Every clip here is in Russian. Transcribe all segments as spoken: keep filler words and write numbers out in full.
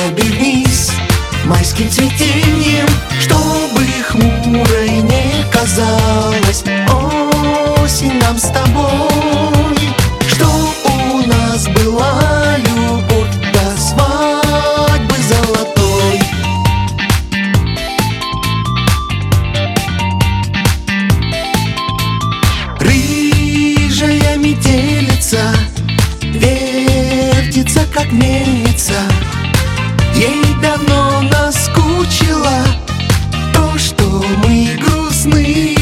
обернись майским цветением, чтобы хмурой не казалась осень нам с тобой. Чтоб у нас была любовь до свадьбы золотой. Рыжая метелица вертится, как мельница. Ей давно наскучило то, что мы грустны.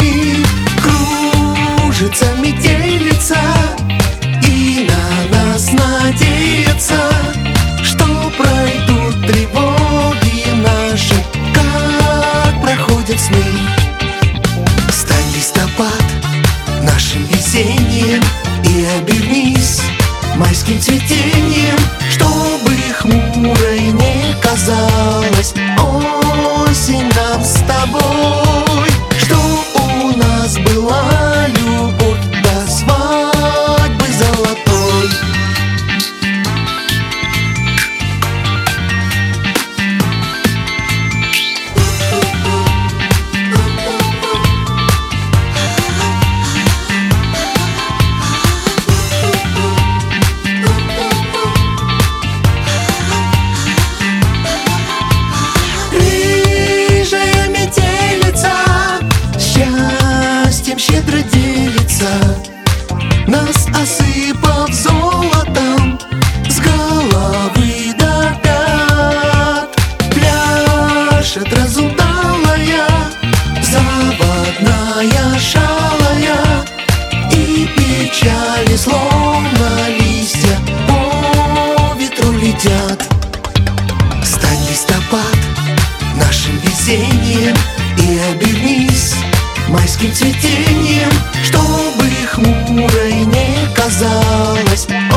Кружится метелица и на нас надеется, что пройдут тревоги наши, как проходят сны. Стань, листопад, нашим весенним и обернись майским цветением, чтобы хмурой не казалась осень нам с тобой. Чтоб у нас была любовь до свадьбы золотой. Щедро делится, нас осыпав золотом с головы до пят. Пляшет разудалая, заводная, шалая, и печали, словно листья, по ветру летят. Стань, листопад, нашим весенним и обернись майским цветением, чтобы хмурой не казалась